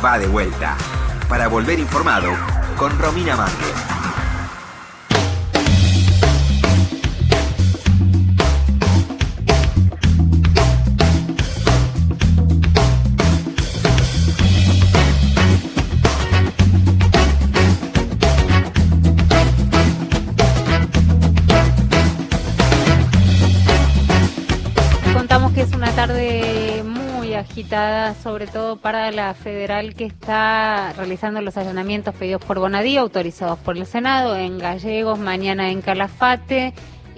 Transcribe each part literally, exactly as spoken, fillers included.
va de vuelta. Para volver informado con Romina Mangel. Tarde muy agitada, sobre todo para la federal que está realizando los allanamientos pedidos por Bonadío, autorizados por el Senado, en Gallegos, mañana en Calafate,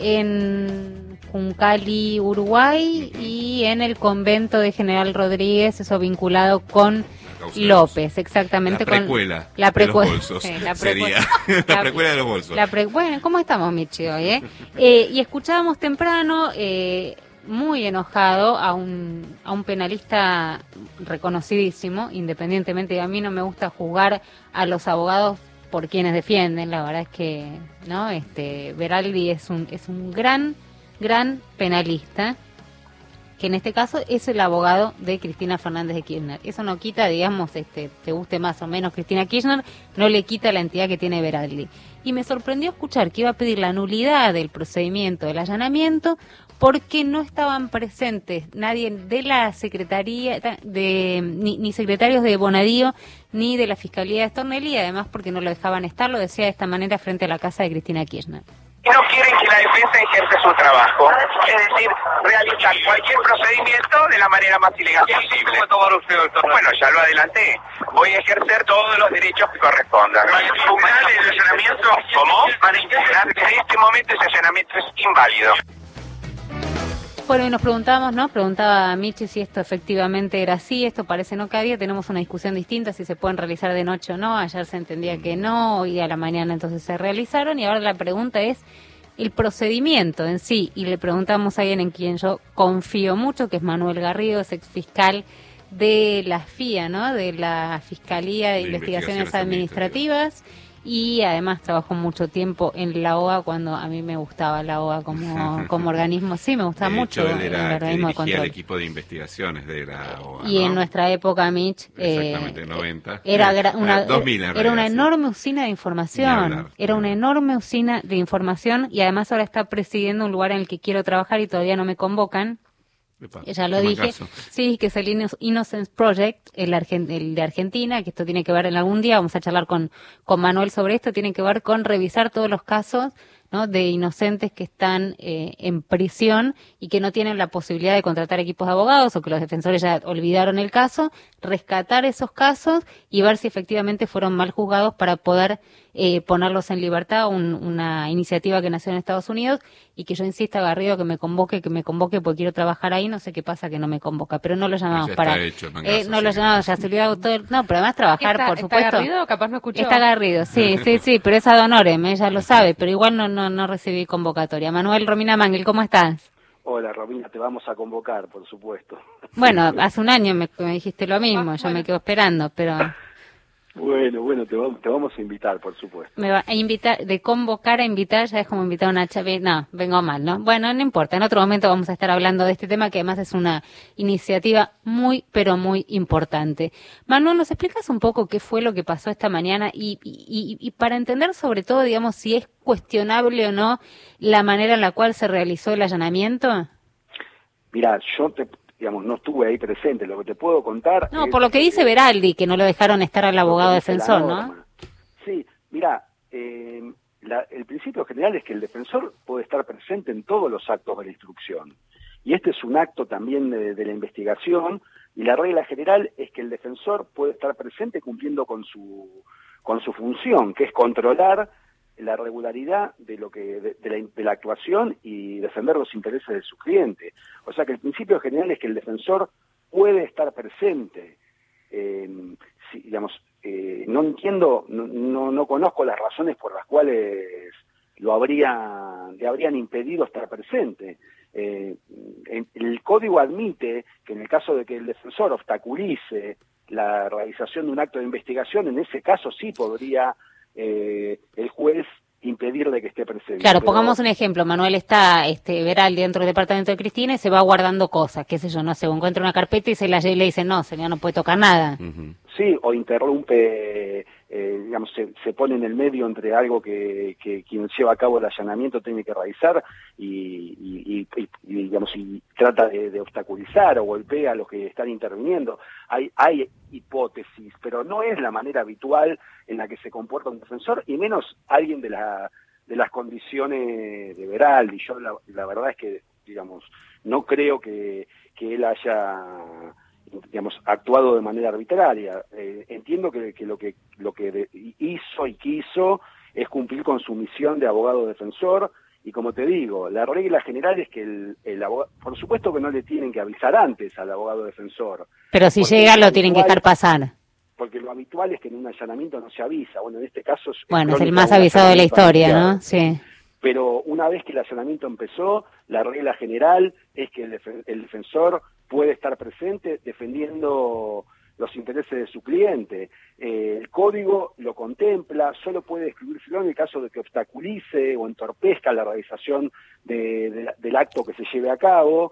en Juncali, Uruguay, y en el convento de General Rodríguez, eso vinculado con López, exactamente. La precuela, con la precuela de los bolsos, eh, la sería la, la precuela de los bolsos. La pre, bueno, ¿cómo estamos, Michi, hoy? Eh? eh, y escuchábamos temprano... Eh, muy enojado a un a un penalista reconocidísimo, independientemente de a mí no me gusta juzgar a los abogados por quienes defienden, la verdad es que no este Veraldi es un es un gran gran penalista, que en este caso es el abogado de Cristina Fernández de Kirchner. Eso no quita, digamos, este te guste más o menos Cristina Kirchner, no le quita la entidad que tiene Veraldi. Y me sorprendió escuchar que iba a pedir la nulidad del procedimiento del allanamiento porque no estaban presentes nadie de la Secretaría, de ni, ni secretarios de Bonadío, ni de la Fiscalía de Stornelli, y además porque no lo dejaban estar, lo decía de esta manera frente a la casa de Cristina Kirchner. No quieren que la defensa ejerza su trabajo, es decir, realizar cualquier procedimiento de la manera más ilegal posible. ¿Cómo tomar usted, doctor? Bueno, ya lo adelanté. Voy a ejercer todos los derechos que correspondan. ¿Para impugnar el allanamiento? ¿Cómo? Para impugnar. En este momento ese allanamiento es inválido. Bueno, y nos preguntábamos, ¿no? Preguntaba a Michi si esto efectivamente era así, esto parece no cada día, tenemos una discusión distinta si se pueden realizar de noche o no, ayer se entendía que no, hoy a la mañana entonces se realizaron, y ahora la pregunta es el procedimiento en sí, y le preguntamos a alguien en quien yo confío mucho, que es Manuel Garrido, es exfiscal de la F I A, ¿no? De la Fiscalía de, de Investigaciones, Investigaciones Administrativas, y además trabajó mucho tiempo en la O A cuando a mí me gustaba la O A como, como organismo, sí, me gustaba de mucho hecho, él era el organismo de control. El equipo de investigaciones de la O A, y ¿no? en nuestra época, Mitch, exactamente, eh, noventa. Era, gra- una, dos mil en era realidad, una sí. enorme usina de información, era una enorme usina de información, y además ahora está presidiendo un lugar en el que quiero trabajar y todavía no me convocan. Epa, ya lo dije, sí, que es el Innocence Project, el, Argent- el de Argentina, que esto tiene que ver en algún día, vamos a charlar con, con Manuel sobre esto, tiene que ver con revisar todos los casos, ¿no? De inocentes que están eh, en prisión y que no tienen la posibilidad de contratar equipos de abogados, o que los defensores ya olvidaron el caso, rescatar esos casos y ver si efectivamente fueron mal juzgados para poder eh, ponerlos en libertad, un, una iniciativa que nació en Estados Unidos, y que yo insista, Garrido, que me convoque, que me convoque porque quiero trabajar ahí, no sé qué pasa que no me convoca, pero no lo llamamos para... Hecho, eh, no sí. lo llamamos, ya se olvidó todo el... No, pero además trabajar, ¿Está, por supuesto... ¿Está Garrido? Capaz no escuchó. Está Garrido, sí, sí, sí, pero es ad honorem, ella lo sabe, pero igual no, no, no recibí convocatoria. Manuel, Romina Mangel, ¿cómo estás? Hola, Romina, te vamos a convocar, por supuesto. Bueno, hace un año me, me dijiste lo mismo, Ah, yo bueno. me quedo esperando, pero... Bueno, bueno, te vamos, te vamos a invitar, por supuesto. Me va a invitar, de convocar a invitar, ya es como invitar a una chave, no, vengo mal, ¿no? Bueno, no importa, en otro momento vamos a estar hablando de este tema, que además es una iniciativa muy, pero muy importante. Manuel, ¿nos explicas un poco qué fue lo que pasó esta mañana? Y, y, y para entender sobre todo, digamos, si es cuestionable o no la manera en la cual se realizó el allanamiento. Mira, yo te... digamos, no estuve ahí presente, lo que te puedo contar... No, es, por lo que dice eh, Veraldi, que no lo dejaron estar al abogado defensor, ¿no? Sí, mira, eh, la, el principio general es que el defensor puede estar presente en todos los actos de la instrucción, y este es un acto también de, de la investigación, y la regla general es que el defensor puede estar presente cumpliendo con su, con su función, que es controlar la regularidad de lo que de, de, la, de la actuación y defender los intereses de su cliente. O sea que el principio general es que el defensor puede estar presente. Eh, si, digamos, eh, no entiendo, no, no, no conozco las razones por las cuales lo habría, le habrían impedido estar presente. Eh, el código admite que en el caso de que el defensor obstaculice la realización de un acto de investigación, en ese caso sí podría... Eh, el juez impedirle que esté presente. Claro, Pero, pongamos un ejemplo. Manuel está, este, Veraldi dentro del departamento de Cristina y se va guardando cosas, qué sé yo, no sé, o encuentra una carpeta y se la lleva y le dice, no, señor, no puede tocar nada. Ujú. sí, o interrumpe, eh, digamos, se, se pone en el medio entre algo que, que quien lleva a cabo el allanamiento tiene que realizar y, y, y, y digamos, y trata de, de obstaculizar o golpea a los que están interviniendo. Hay, hay hipótesis, pero no es la manera habitual en la que se comporta un defensor, y menos alguien de la de las condiciones de Veraldi. Yo la, la verdad es que, digamos, no creo que, que él haya, digamos, actuado de manera arbitraria. Eh, entiendo que, que lo que lo que de, hizo y quiso es cumplir con su misión de abogado defensor, y como te digo, la regla general es que el, el abogado, por supuesto que no le tienen que avisar antes al abogado defensor. Pero si llega lo tienen que dejar pasar. Porque lo habitual es que en un allanamiento no se avisa. Bueno, en este caso es Bueno, es el crónica más de un avisado de la allanamiento historia, anunciado. ¿no? Sí. Pero una vez que el allanamiento empezó, la regla general es que el, def- el defensor puede estar presente defendiendo los intereses de su cliente. Eh, el código lo contempla, solo puede excluírselo en el caso de que obstaculice o entorpezca la realización de, de, del acto que se lleve a cabo.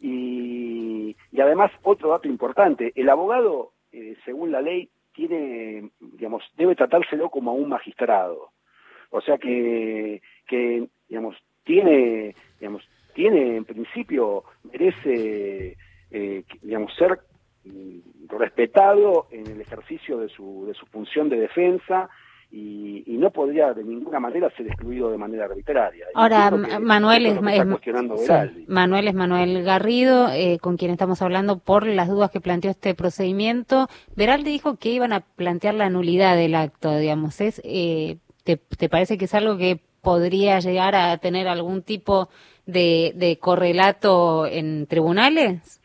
Y, y además, otro dato importante, el abogado, eh, según la ley, tiene, digamos, debe tratárselo como a un magistrado. O sea que, que digamos, tiene, digamos, tiene en principio, merece, eh, digamos, ser mm, respetado en el ejercicio de su, de su función de defensa, y, y no podría de ninguna manera ser excluido de manera arbitraria. Y Ahora, entiendo que Manuel eso es, lo que está es- cuestionando sí, Veraldi. Manuel es Manuel Garrido, eh, con quien estamos hablando por las dudas que planteó este procedimiento. Veraldi dijo que iban a plantear la nulidad del acto, digamos. Es, eh, ¿te, te parece que es algo que podría llegar a tener algún tipo de, de correlato en tribunales?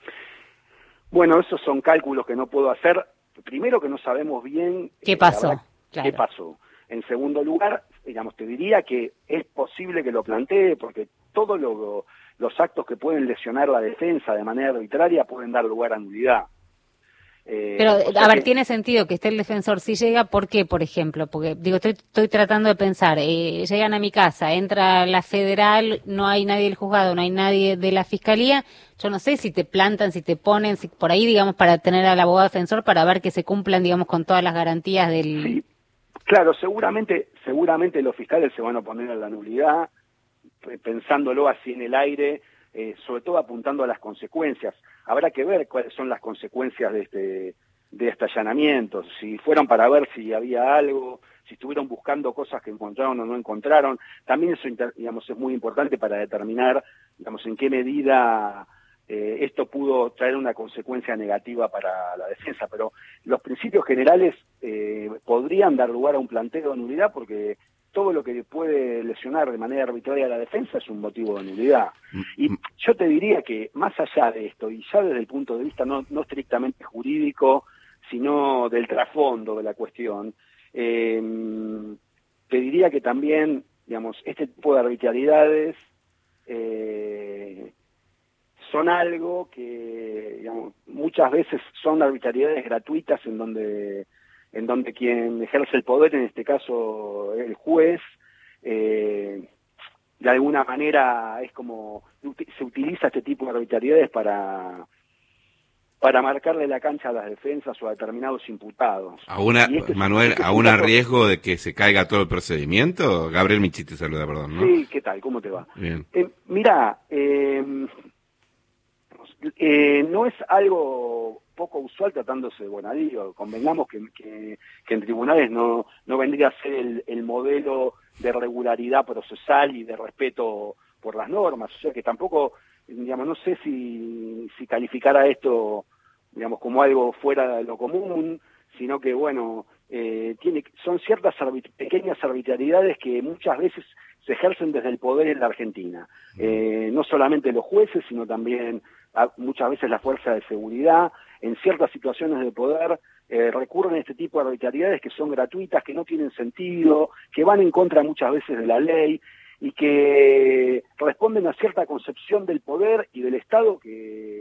Bueno, esos son cálculos que no puedo hacer. Primero, que no sabemos bien ¿Qué eh, pasó? habrá- Claro. qué pasó. En segundo lugar, digamos, te diría que es posible que lo plantee, porque todos lo- los actos que pueden lesionar la defensa de manera arbitraria pueden dar lugar a nulidad. Eh, Pero, o sea a ver, que- tiene sentido que esté el defensor. Si llega, ¿por qué, por ejemplo? Porque, digo, estoy, estoy tratando de pensar, eh, llegan a mi casa, entra la federal, no hay nadie del juzgado, no hay nadie de la fiscalía. Yo no sé si te plantan, si te ponen, si por ahí, digamos, para tener al abogado defensor, para ver que se cumplan, digamos, con todas las garantías del... Sí, claro, seguramente, seguramente los fiscales se van a oponer a la nulidad, p- pensándolo así en el aire, eh, sobre todo apuntando a las consecuencias. Habrá que ver cuáles son las consecuencias de este de este allanamiento, si fueron para ver si había algo, si estuvieron buscando cosas que encontraron o no encontraron. También eso, inter- digamos, es muy importante para determinar, digamos, en qué medida eh, esto pudo traer una consecuencia negativa para la defensa. Pero los principios generales eh, podrían dar lugar a un planteo de nulidad, porque todo lo que puede lesionar de manera arbitraria a la defensa es un motivo de nulidad. Y yo te diría que, más allá de esto, y ya desde el punto de vista no, no estrictamente jurídico, sino del trasfondo de la cuestión, eh, te diría que también, digamos, este tipo de arbitrariedades eh, son algo que, digamos, muchas veces son arbitrariedades gratuitas en donde en donde quien ejerce el poder, en este caso el juez, eh, de alguna manera es como se utiliza este tipo de arbitrariedades para para marcarle la cancha a las defensas o a determinados imputados. A una, Y este es- Manuel, este es ¿a un un caso- riesgo de que se caiga todo el procedimiento? Gabriel Michi te saluda, perdón, ¿no? Sí, ¿qué tal? ¿Cómo te va? Bien. Eh, mirá, eh, eh, no es algo poco usual tratándose de Bonadío. Convengamos que, que, que en tribunales no, no vendría a ser el, el modelo de regularidad procesal y de respeto por las normas. O sea que tampoco, digamos, no sé si, si calificar a esto, digamos, como algo fuera de lo común, sino que, bueno, eh, tiene, son ciertas arbit- pequeñas arbitrariedades que muchas veces se ejercen desde el poder en la Argentina. Eh, no solamente los jueces, sino también a, muchas veces la fuerza de seguridad, en ciertas situaciones de poder, eh, recurren a este tipo de arbitrariedades que son gratuitas, que no tienen sentido, que van en contra muchas veces de la ley y que responden a cierta concepción del poder y del Estado que, que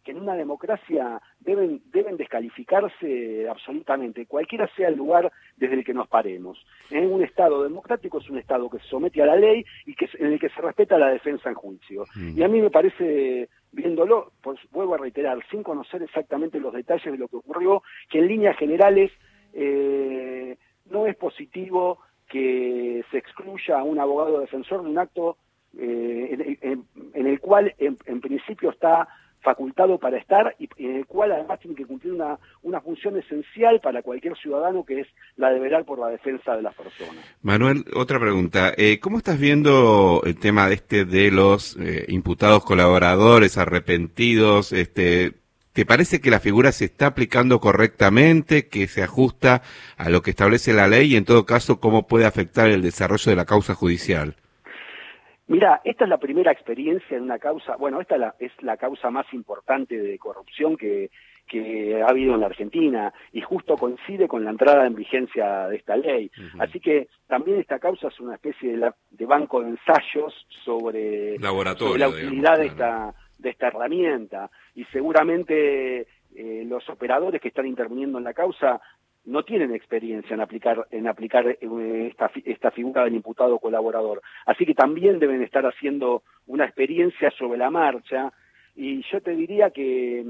que en una democracia deben, deben descalificarse absolutamente, cualquiera sea el lugar desde el que nos paremos. En un Estado democrático es un Estado que se somete a la ley y que en el que se respeta la defensa en juicio. Mm. Y a mí me parece, viéndolo, pues vuelvo a reiterar, sin conocer exactamente los detalles de lo que ocurrió, que en líneas generales eh, no es positivo que se excluya a un abogado defensor de un acto eh, en, en, en el cual en, en principio está facultado para estar y en el cual además tiene que cumplir una, una función esencial para cualquier ciudadano, que es la de velar por la defensa de las personas. Manuel, otra pregunta. Eh, ¿Cómo estás viendo el tema de este de los eh, imputados colaboradores arrepentidos? Este, ¿Te parece que la figura se está aplicando correctamente, que se ajusta a lo que establece la ley y en todo caso cómo puede afectar el desarrollo de la causa judicial? Mira, esta es la primera experiencia en una causa, bueno, esta es la, es la causa más importante de corrupción que, que ha habido en la Argentina y justo coincide con la entrada en vigencia de esta ley. Uh-huh. Así que también esta causa es una especie de, la, de banco de ensayos sobre, sobre la utilidad digamos, de, esta, de esta herramienta y seguramente eh, los operadores que están interviniendo en la causa no tienen experiencia en aplicar en aplicar esta, esta figura del imputado colaborador. Así que también deben estar haciendo una experiencia sobre la marcha y yo te diría que,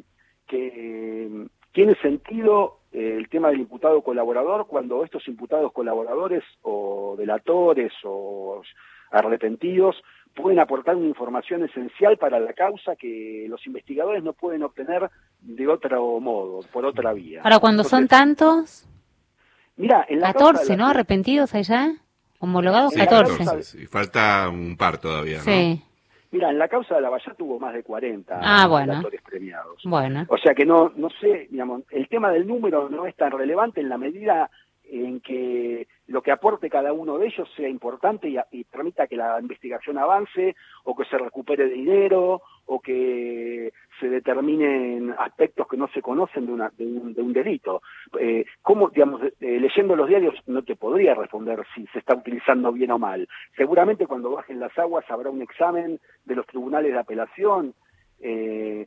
que tiene sentido el tema del imputado colaborador cuando estos imputados colaboradores o delatores o arrepentidos pueden aportar una información esencial para la causa que los investigadores no pueden obtener de otro modo, por otra vía. Ahora, cuando Entonces, son tantos, mira, en la catorce, ¿no? La... Arrepentidos allá, homologados, sí, catorce. catorce sí, falta un par todavía, ¿no? Sí. Mira, en la causa de Lavallá tuvo más de cuarenta ah, bueno. delatores premiados. Bueno. O sea que no, no sé, digamos, el tema del número no es tan relevante en la medida en que lo que aporte cada uno de ellos sea importante y, y permita que la investigación avance o que se recupere dinero o que se determinen aspectos que no se conocen de, una, de, un, de un delito. Eh, ¿cómo, digamos, eh, leyendo los diarios no te podría responder si se está utilizando bien o mal? Seguramente cuando bajen las aguas habrá un examen de los tribunales de apelación eh,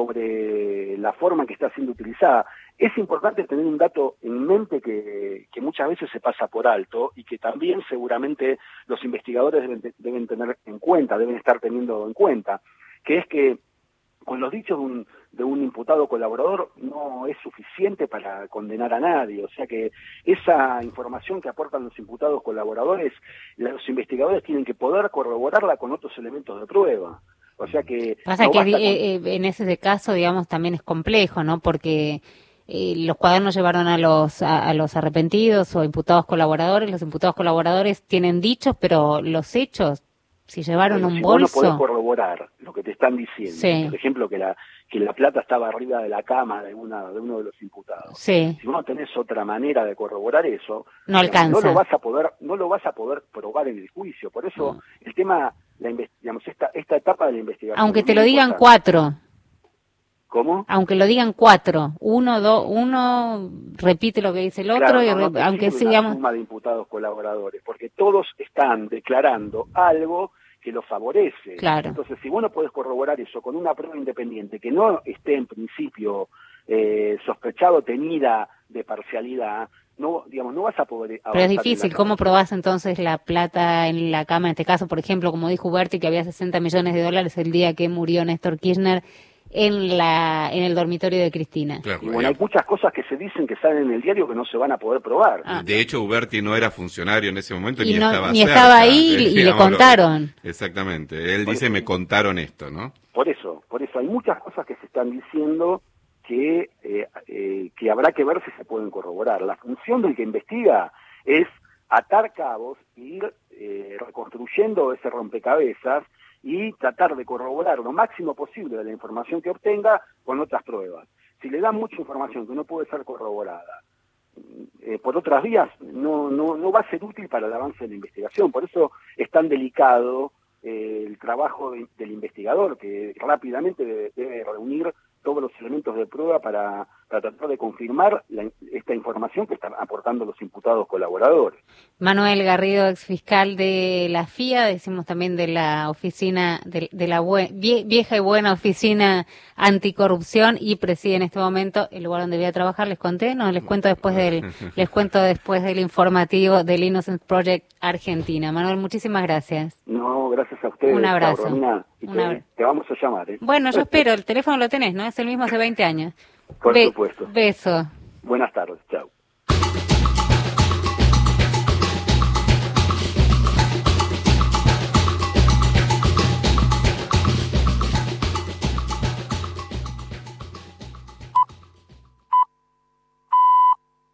sobre la forma en que está siendo utilizada. Es importante tener un dato en mente que, que muchas veces se pasa por alto y que también seguramente los investigadores deben, deben tener en cuenta, deben estar teniendo en cuenta, que es que con los dichos de un, de un imputado colaborador no es suficiente para condenar a nadie, o sea que esa información que aportan los imputados colaboradores, los investigadores tienen que poder corroborarla con otros elementos de prueba. O sea que... Pasa no que con... eh, en ese caso, digamos, también es complejo, ¿no? Porque eh, los cuadernos llevaron a los a, a los arrepentidos o imputados colaboradores, los imputados colaboradores tienen dichos, pero los hechos, si llevaron bueno, un si bolso... Vos no podés corroborar lo que te están diciendo. Sí. Por ejemplo, que la que la plata estaba arriba de la cama de una de uno de los imputados. Sí. Si vos no tenés otra manera de corroborar eso, no alcanza. No lo vas a poder no lo vas a poder probar en el juicio. Por eso no. el tema, la digamos esta esta etapa de la investigación. Aunque te lo digan importante. cuatro. ¿Cómo? Aunque lo digan cuatro, uno, dos, uno repite lo que dice el otro, claro, y no, no aunque sigamos sigamos... una suma de imputados colaboradores, porque todos están declarando algo que lo favorece. Claro. Entonces, si vos no podés corroborar eso con una prueba independiente que no esté en principio eh, sospechado, tenida de parcialidad, no, digamos, no vas a poder... Pero es difícil, ¿cómo probás entonces la plata en la cama? En este caso, por ejemplo, como dijo Uberti, que había sesenta millones de dólares el día que murió Néstor Kirchner en la en el dormitorio de Cristina. Claro, y bueno, hay muchas cosas que se dicen que salen en el diario que no se van a poder probar. Ah. De hecho, Uberti no era funcionario en ese momento, y ni no, estaba ni cerca. estaba ahí y, y le contaron. Exactamente, él por dice, eso, me contaron esto, ¿no? Por eso, por eso hay muchas cosas que se están diciendo que, eh, eh, que habrá que ver si se pueden corroborar. La función del que investiga es atar cabos e ir eh, reconstruyendo ese rompecabezas y tratar de corroborar lo máximo posible de la información que obtenga con otras pruebas. Si le dan mucha información que no puede ser corroborada eh, por otras vías, no, no, no va a ser útil para el avance de la investigación. Por eso es tan delicado eh, el trabajo de, del investigador, que rápidamente debe, debe reunir todos los elementos de prueba para, para tratar de confirmar la, esta información que están aportando los imputados colaboradores. Manuel Garrido, ex fiscal de la F I A, decimos también de la oficina, de, de la bue, vie, vieja y buena oficina anticorrupción, y preside en este momento el lugar donde voy a trabajar. Les conté, no, les cuento después del, les cuento después del informativo del Innocence Project Argentina. Manuel, muchísimas gracias. No, gracias a ustedes. Un abrazo. Romina, y Un te, abra- te vamos a llamar. ¿eh? Bueno, yo espero, el teléfono lo tenés, ¿no? Es el mismo hace veinte años. Por Be- supuesto. Beso. Buenas tardes, chao.